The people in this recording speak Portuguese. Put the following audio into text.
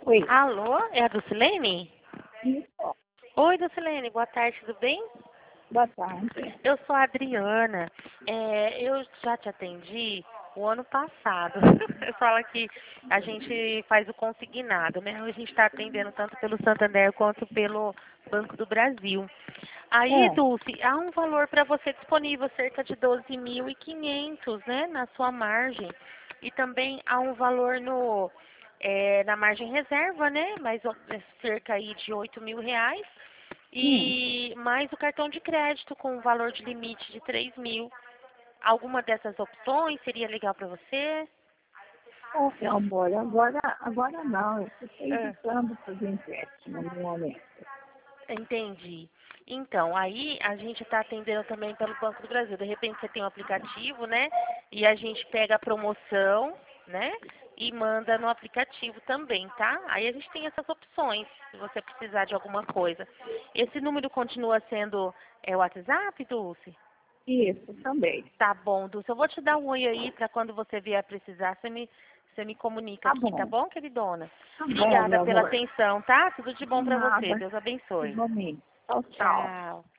Oi. Alô, é a Dulcilene? Isso. Oi, Dulcilene, boa tarde, tudo bem? Boa tarde. Eu sou a Adriana. Eu já te atendi o ano passado. Eu falo que a gente faz o consignado, né? A gente está atendendo tanto pelo Santander quanto pelo Banco do Brasil. Aí, É. Dulce, há um valor para você disponível, cerca de 12.500, né, na sua margem. E também há um valor na margem reserva, né, cerca aí de R$ 8.000. Hum. E mais o cartão de crédito com um valor de limite de 3.000. Alguma dessas opções seria legal para você? Ô, meu amor, agora não. Eu estou Ah, evitando fazer empréstimo no momento. entendi. Então, aí a gente está atendendo também pelo Banco do Brasil. De repente você tem um aplicativo, né? E a gente pega a promoção, né? E manda no aplicativo também, tá? Aí a gente tem essas opções, se você precisar de alguma coisa. Esse número continua sendo o WhatsApp, Dulce? Isso, também. Tá bom, Dulce. Eu vou te dar um oi aí para quando você vier precisar, você me comunica Tá aqui, tá bom. bom, queridona? Tá bom, Obrigada meu pela amor. atenção, tá? Tudo de De bom para você. nada. Deus abençoe. Igualmente. Tchau, tchau. Tchau.